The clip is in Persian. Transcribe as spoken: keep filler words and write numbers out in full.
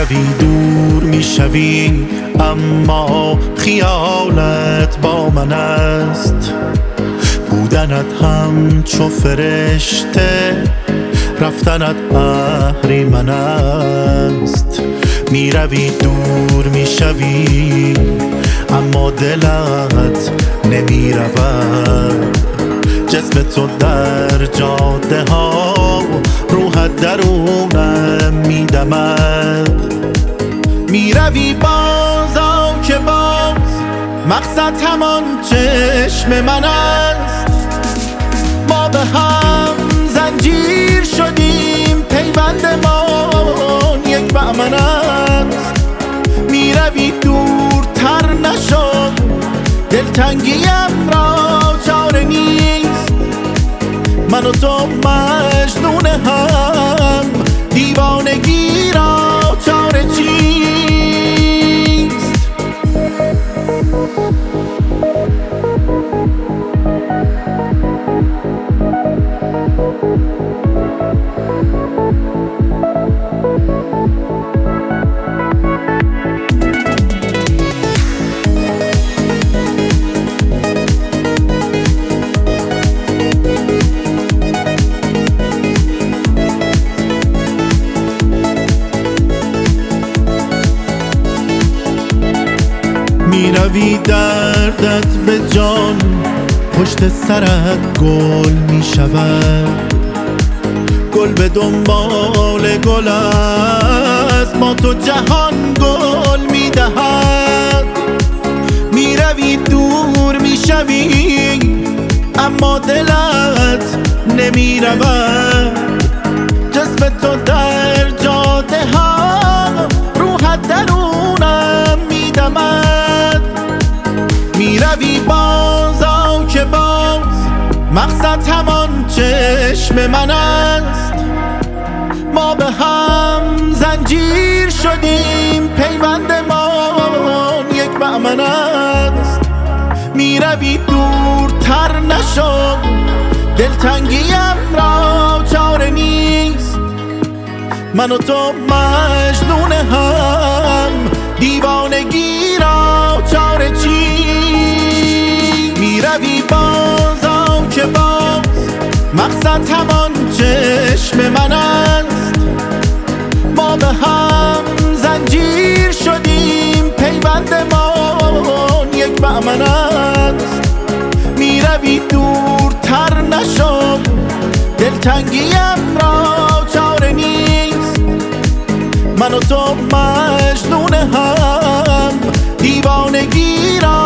میروی دور میشوی، اما خیالت با من است. بودنت همچو فرشته، رفتنت اهریمن است. میروی دور میشوی، اما دلت نمیرود. جسم تو در جاده ها، روحت درونم میدمد. میروی باز آو که باز، مقصد همان چشم من است. ما به هم زنجیر شدیم، پیوند ما یک بأمن است. میروی دورتر نشو، دلتنگیم را چاره نیست. من و تو مجنون هم، دیوانگی را چاره چیست؟ میروی دردت به جان، پشت سرت گل میشود. گل به دنبال گل است، با تو جهان گل میدهد. میروی دور میشوی، اما دلت نمیرود. جسم تو در جاده ها، روحت درونم میدمد. میروی باز آو که باز، مقصد همان چشم من است. ما به هم زنجیر شدیم، پیوند ما یک بأمن است. میروی دورتر نشو، دلتنگیم را چاره نیست. من و تو مجنون هم، دیوانگی را چاره چیست؟ میروی باز آو که باز، مقصد همان چشم من است. ما به هم زنجیر شدیم، پیوند ما یک بأمن است. میروی دورتر نشو، دلتنگیم را چاره نیست. من و تو مجنون هم، دیوانگی را